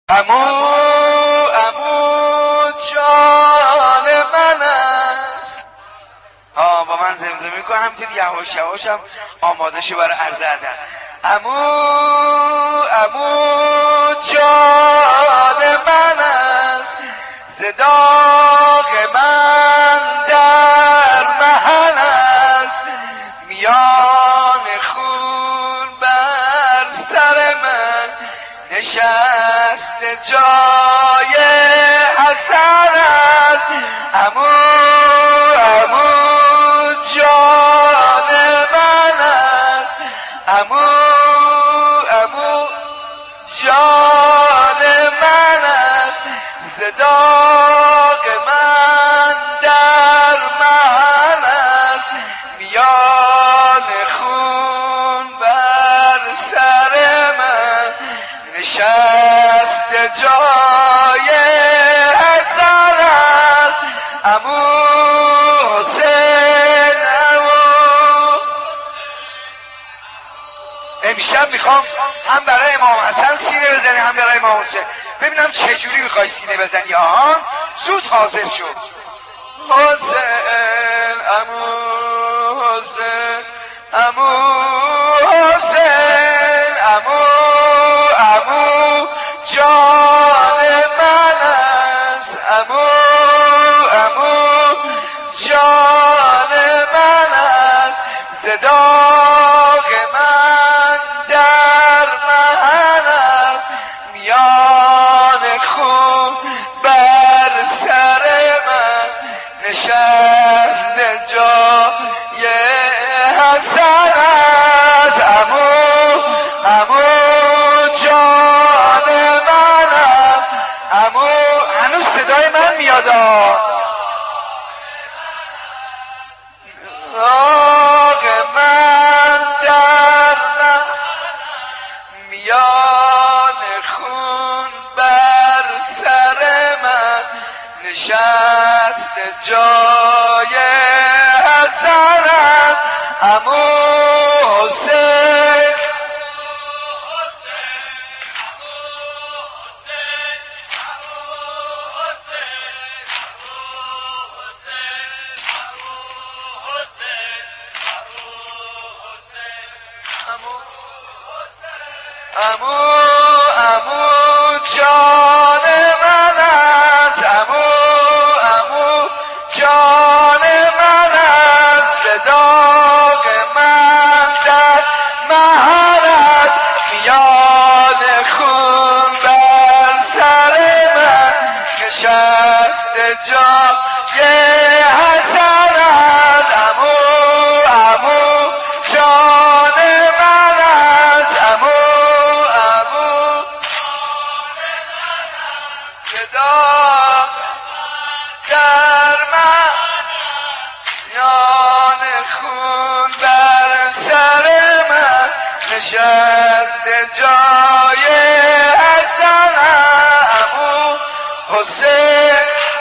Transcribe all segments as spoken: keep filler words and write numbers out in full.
عمو عمو جان من است. ها با من زمزمه میکنم همینطور یواش یواش هم آماده شو برای عرض ادب. عمو عمو جان من است، صداق من در محل است، میان خون بر سر من نشست جای حسن است. عمو عمو جان من است، عمو عمو جان من است، صداق من در محل است، میان خون بر سر من نشست جای حسن است. عمو حسین عمو امشب میخوام هم برای امام حسن سینه بزنی هم برای امام حسین، ببینم چجوری میخوای سینه بزنی. آهان زود حاضر شد. حسین عمو حسین عمو حسین عمو عمو جان من است، عمو عمو جان من است، صداق من در محل است، میان خون بر سر من نشست جای حسن است. عمو عمو جان من است، عمو هنوز صدای من میاد. آق من در میان خون بر سر من نشست جای حسن است. عمو حسین عمو عمو جان من است، عمو عمو جان من است، صداق من در محل است، میان خون بر سر من نشست جای حسن است. عمو عمو جان من است، عمو صداق در من میان خون بر سر من نشست جای حسن. عمو حسین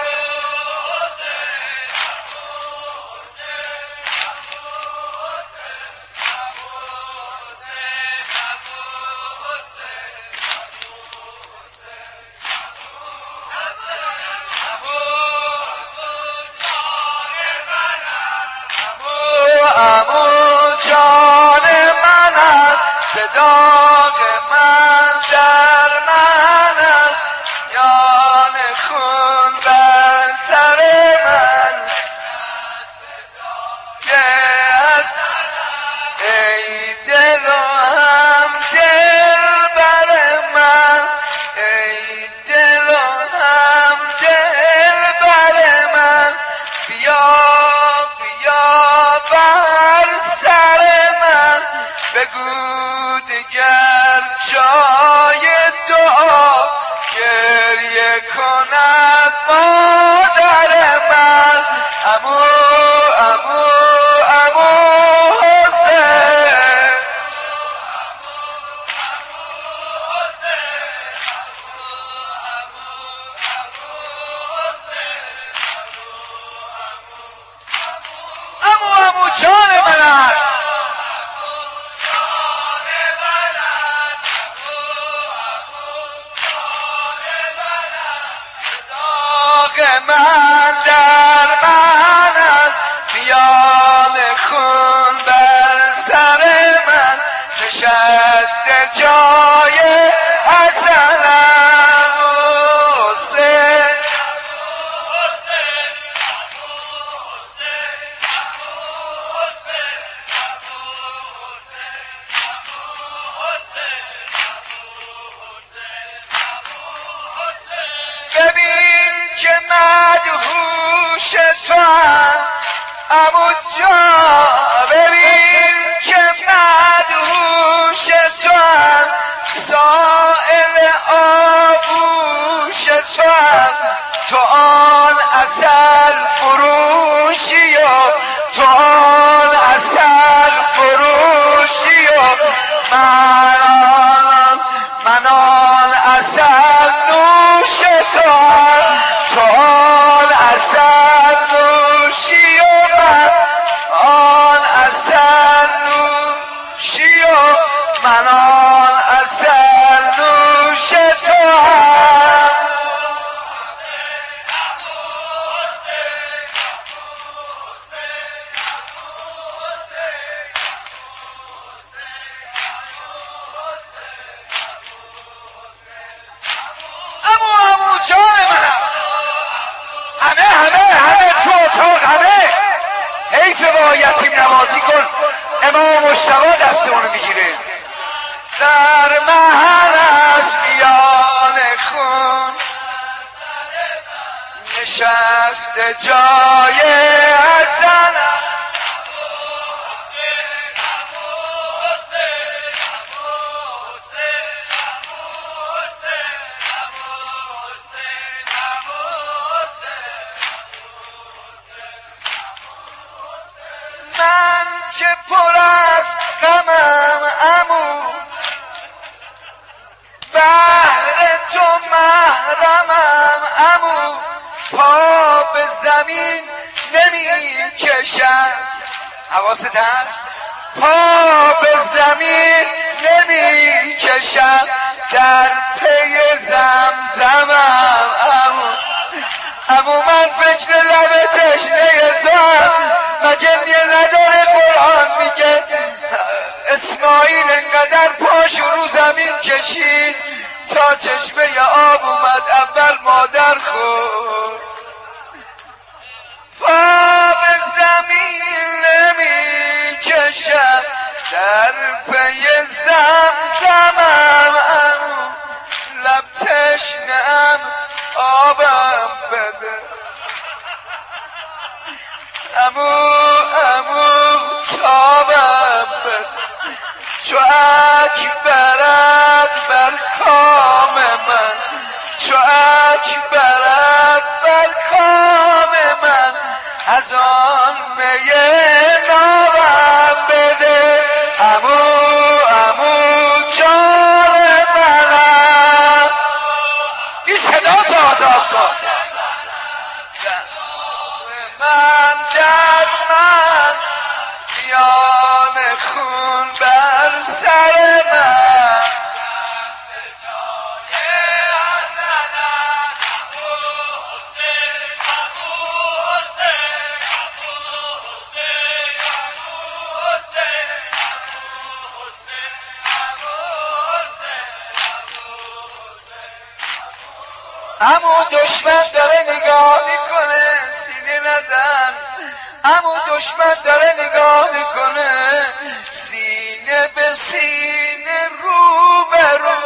عمو جان من است، صداق من در من است، میان خون بر سر من yes. ای دل و هم دل بر من، ای دل و هم دل بر من، بیا بیا بر سر من، بگو دیگر جای دعا گریه کند مادر من. عمو عمو عمو حسین عمو عمو جان من است. در من است میان خون بر سر من نشسته جای حسنم حسین ببین که مدهوش تو هم عمو جان ببین که مدهوش تو هم سائل آغوش تو هم تو آن عسل فروشی و تو آن عسل فروشی و من آن من آن عسل نوش تو هم تو آن عسل نوشی و من آن عسل نوشی و من آن عسل نوش تو هم امو امو جان منم همه همه همه تو اتاق همه حیف با یتیم نوازی کن امام مجتبی دستمونو میگیره در محل است میان خون نشسته جای حسن من که پر از غمم عمو بهر تو محرمم عمو پا به زمین نمی کشم حواست هست پا به زمین نمی کشم در پی زمزمم عمو عمو من فکر لب تشنه تو مگه نداره قرآن میگه اسماعیل انقدر پاشو رو زمین کشید تا چشمه آب اومد اول مادر خورد پا به زمین نمی کشم در پی زمزمم عمو لب تشنه‌ام آبم بده عمو عمو تابم بده چو اکبرت بر کام من چو اکبرت بر کام من از آن می نابم بده عمو عمو جان منم این صدا تو آزاد کن من در من میان خون بر سر من عمو دشمن داره نگاه میکنه سینه نزن عمو دشمن داره نگاه میکنه سینه به سینه رو به رو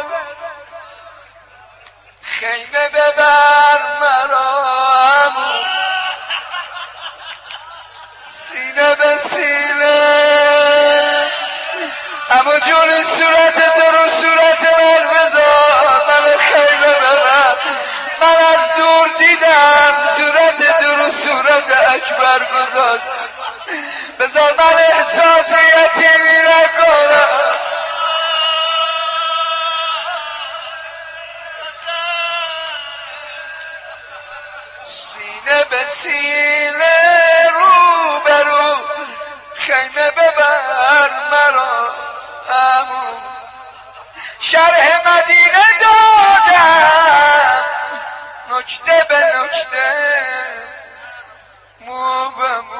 خیمه ببر مرا عمو سینه به سینه عمو جون صورت تو رو صورت من بذار من خیمه ببر من از دور دیدم صورت تو رو صورت اکبر گذار بذار من احساس یتیمی نکنم سینه به سینه رو به رو خیمه ببر مرا عمو شرح مدینه دادم نکته به نکته خوبم